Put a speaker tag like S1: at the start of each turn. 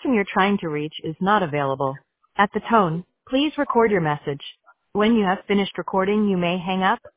S1: person you're trying to reach is not available. At the tone, please record your message. When you have finished recording, you may hang up.